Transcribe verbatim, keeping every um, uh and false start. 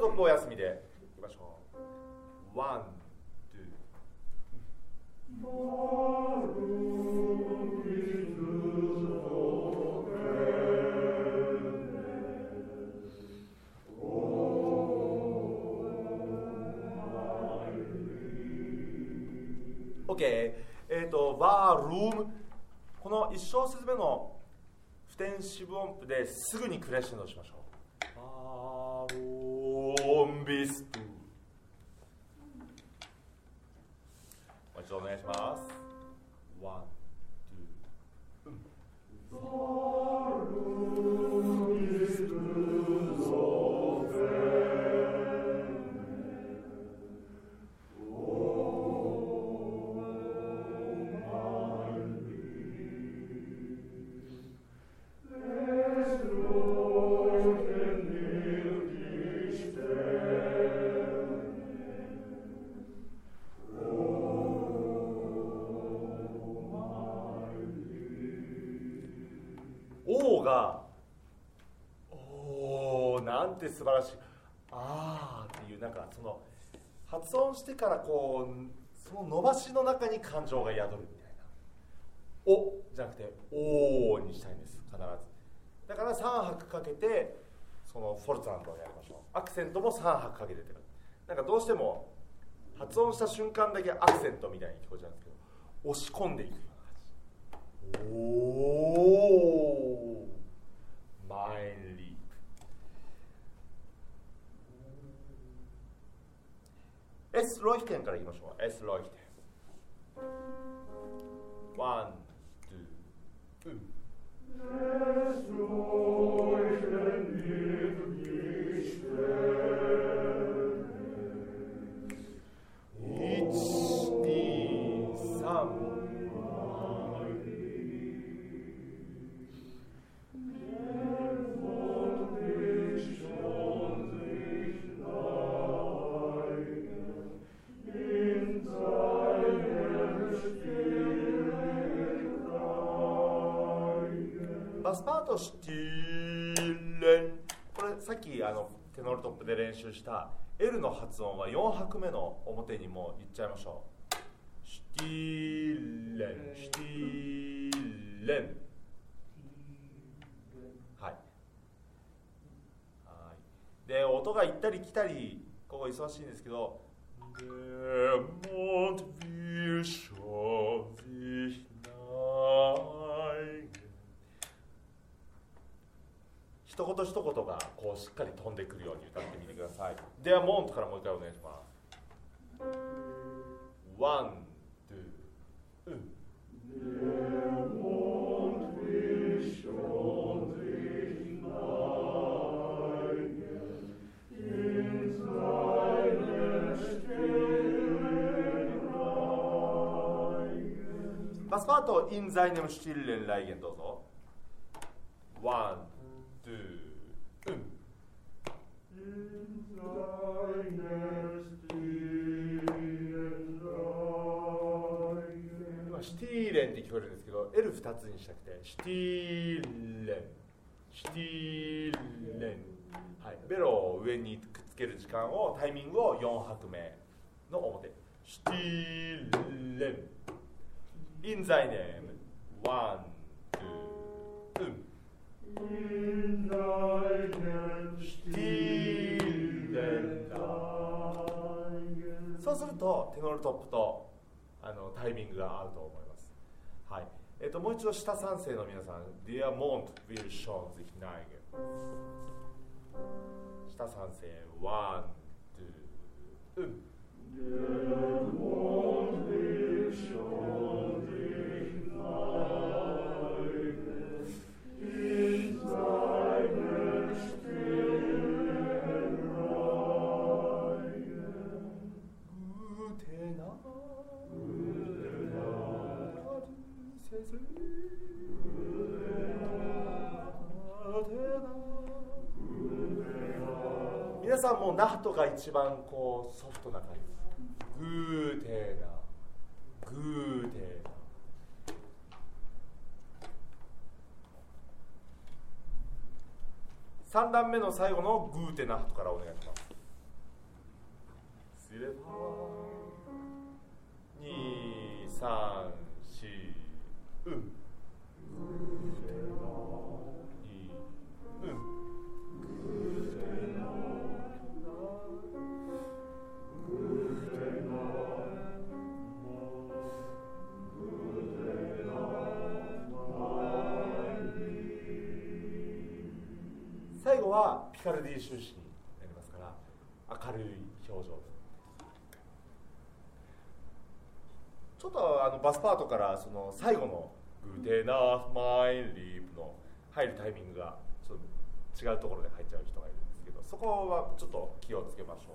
トップお休みでいきましょう。ワン、ツー。OK。えっと、バールーム。この一小節目の不転四分音符ですぐにクレッシェンドしましょう。バーロンビスト。もう一度お願いします。ワン、ツー、うん。バーロンビストソフェ。O がおーなんて素晴らしいあーっていうなんかその発音してからこうその伸ばしの中に感情が宿るみたいなおじゃなくておーにしたいんです必ずだからさん拍かけてそのフォルツァントをやりましょうアクセントもさん拍かけててなんかどうしても発音した瞬間だけアクセントみたいに聞こえちゃうんですけど押し込んでいくような感じおーマインリープ S ロイヒテンからいきましょう S ロイヒテンワン、ツー、うんEs leuchten die Sterne. Eins, zwei, drei. Das Part stillen これさっきあのテノールトップで練習した L の発音はよん拍目の表にも言っちゃいましょう。シティレン、シティレン。はい。はい。で、音が行ったり来たり、ここ忙しいんですけど、Der Mond will schon sich neigen。一言一言がこうしっかり飛んでくるように歌ってみてください。ではモントからもう一回お願いします。ワン、ツー、うん。Der Mond will schon sich neigen in seinen stillen Reigen。バスパート in seinem stillen Reigen どうぞ。ワン、ツー、うん。今シティーレンって聞こえるんですけど エルふたつにしたくてシティーレンシティーレン、はい、ベロを上にくっつける時間をタイミングをよん拍目の表シティーレン in thy name ワン、ツー、うん。In deinem stillen Reigen。そうするとテノールトップとあのタイミングが合うと思います。はい。えっともう一度下三声の皆さん、Der Mond will schon sich neigen。下三声、ワン、ツー、うん。Der Mond will schon sich neigen。In seinem stillen Reigen. Gute Nacht, gute Nacht, gute Nacht。皆さんもナットが一番こうソフトな感じです。グーテナ、グーテナ。さん段目の最後のグーテナハトからお願いします。 ディレファーにさんしうん最後はピカルディ終始になりますから明るい表情でちょっとあのバスパートからその最後のグテナーマイリープの入るタイミングがちょっと違うところで入っちゃう人がいるんですけどそこはちょっと気をつけましょう。